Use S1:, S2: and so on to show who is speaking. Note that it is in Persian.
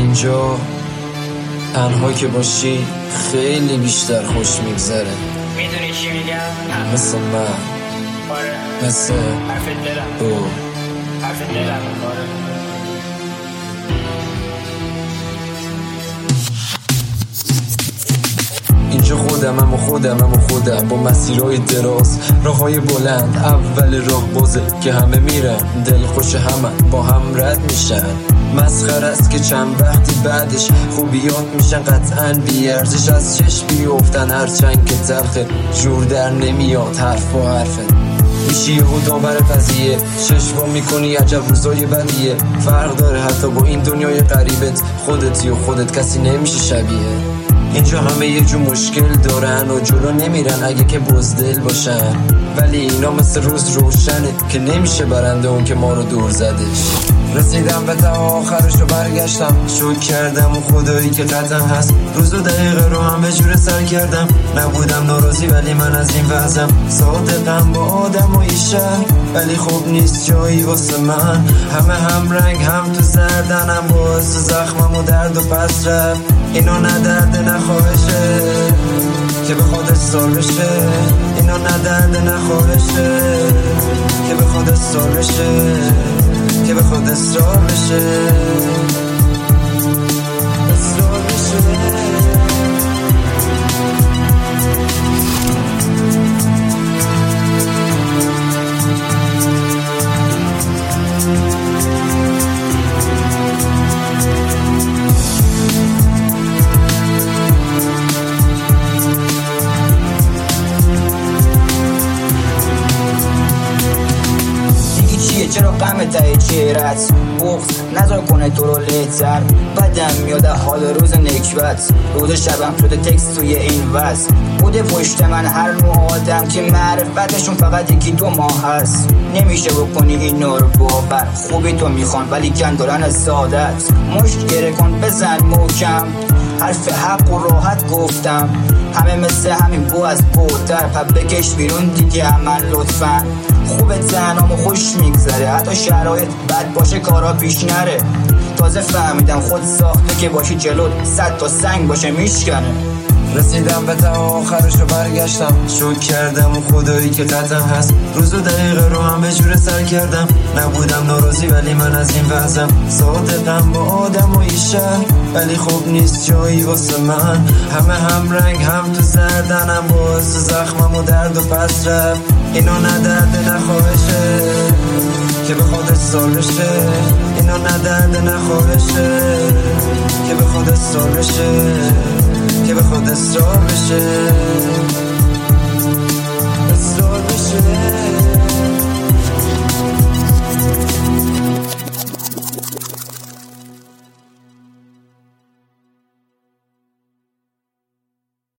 S1: اینجا تنها که باشی خیلی بیشتر خوش میگذره.
S2: میدونی چی میگم؟
S1: مثل من.
S2: آره
S1: مثل
S2: حرف دلم. حرف دلم. آره
S1: اینجا خودم با مسیرهای دراز، راههای بلند، اول راه بازه که همه میرن، دل خوش همه با هم رد میشن. مسخره است که چند وقتی بعدش خوبیات میشن قطعاً بیارزش، از چشم بیفتن هرچند که تلخه، جور در نمیاد حرف و حرفه، میشی و داور قضیه، چشم میکنی عجب روزای بدیه. فرق داره حتی با این دنیای غریبت، خودتی و خودت کسی نمیشه شبیه. اینجا همه یه جو مشکل دارن و جلو نمیرن اگه که بزدل باشن، ولی اینا مثل روز روشنه که نمیشه برنده اون که ما رو دور زدش. رسیدم به تا آخرش رو برگشتم، شکر کردم و خدایی که قطعا هست، روز و دقیقه رو همه جور سر کردم. نبودم ناراضی ولی من از این وضعم، صادقم با آدم و ایشن، ولی خوب نیست جایی واسه من. همه هم رنگ هم تو زردنم، باعث زخمم و درد و پس رفت. اینا نه درد نه خواهشه که به خودش سال بشه، اینا نه درد نه خواهشه که به خودش سال بشه، که به خود اصرار بشه.
S3: چرا غم ته چهرت بغض نذار کنه تو رو لهتر، بدم میاد حال روز نکبت، روز شبم شده تکست توی این وصل. بوده پشت من هر نوع آدم که معرفتشون فقط یکی دو ماه هست، نمیشه بکنی این نور باور. خوبی تو میخوان ولی کن دارن سادت، مشت گره کن بزن محکم، حرف حق و راحت گفتم، همه مثل همین بو از بودر، پا بکش بیرون دیگه همه لطفا. خوبه تنهام و خوش میگذره، حتی شرایط بد باشه کارا پیش نره. تازه فهمیدم خود ساخته که باشی جلوت 100 تا سنگ باشه میشکنه.
S1: رسیدم به تا آخرش رو برگشتم، شکر کردم و خدایی که قطعا هست، روز و دقیقه رو همه جور سر کردم. نبودم ناراضی ولی من از این وضعم، صادقم با آدم و ایشن، ولی خوب نیست جایی واسه من. همه هم رنگ هم تو زردنم، باعث زخمم و درد و پس رفت. اینا نه درد نه خواهشه که به خودش سال بشه، اینا نه درد نه خواهشه که به خودش سال بشه، که به خود اصرار بشه.